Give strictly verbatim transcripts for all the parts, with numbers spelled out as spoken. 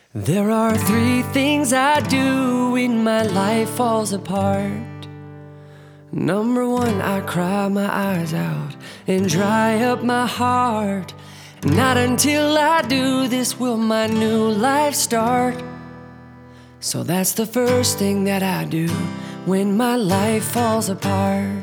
There are three things I do when my life falls apart. Number one, I cry my eyes out and dry up my heart. Not until I do this will my new life start. So that's the first thing that I do when my life falls apart.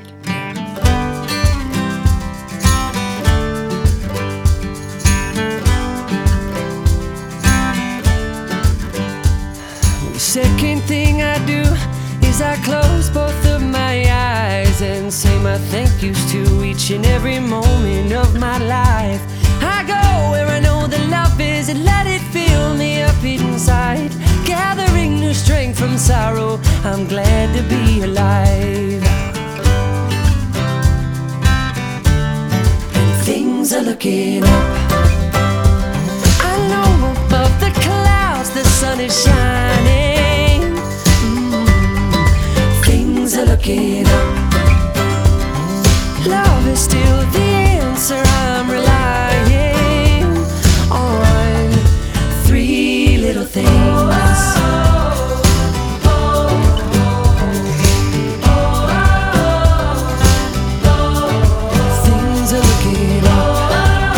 The second thing I do is I close both of my eyes and say my thank yous to each and every moment of my life. I go where I know the love is and let it fill me up inside, gathering new strength from sorrow. I'm glad to be alive. And things are looking up. I know above the clouds the sun is shining. Mm, things are looking up. Love is still the answer. I'm relying on three little things. Things are looking up.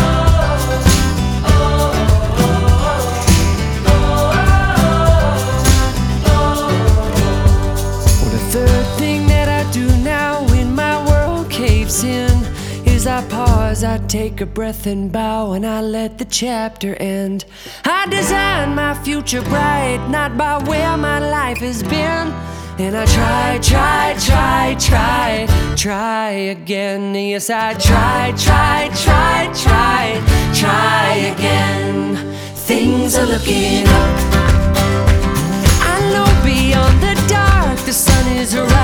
Well, the third thing that I do now when my world caves in is I pause, I take a breath and bow, and I let the chapter end. I design my future bright, not by where my life has been. And I try, try, try, try, try again. Yes, I try, try, try, try, try again. Things are looking up. I know beyond the dark the sun is rising.